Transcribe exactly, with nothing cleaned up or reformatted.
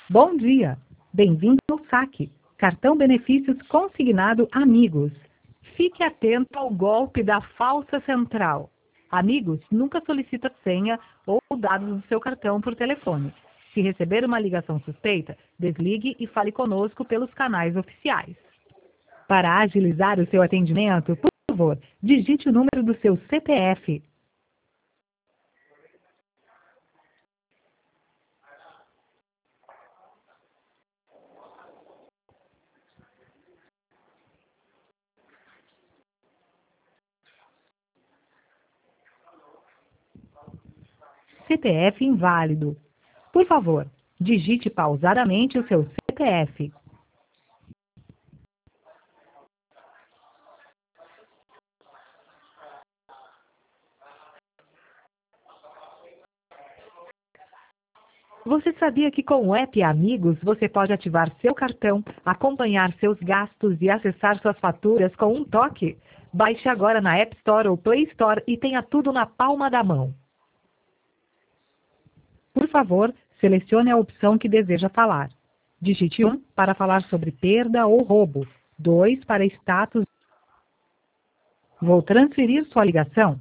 Bom dia! Bem-vindo ao saque. Cartão benefícios consignado Amigos. Fique atento ao golpe da falsa central. Amigos nunca solicita senha ou dados do seu cartão por telefone. Se receber uma ligação suspeita, desligue e fale conosco pelos canais oficiais. Para agilizar o seu atendimento, por favor, digite o número do seu C P F. C P F inválido. Por favor, digite pausadamente o seu C P F. Você sabia que com o app Amigos você pode ativar seu cartão, acompanhar seus gastos e acessar suas faturas com um toque? Baixe agora na App Store ou Play Store e tenha tudo na palma da mão. Por favor, selecione a opção que deseja falar. Digite um para falar sobre perda ou roubo, dois para status. Vou transferir sua ligação.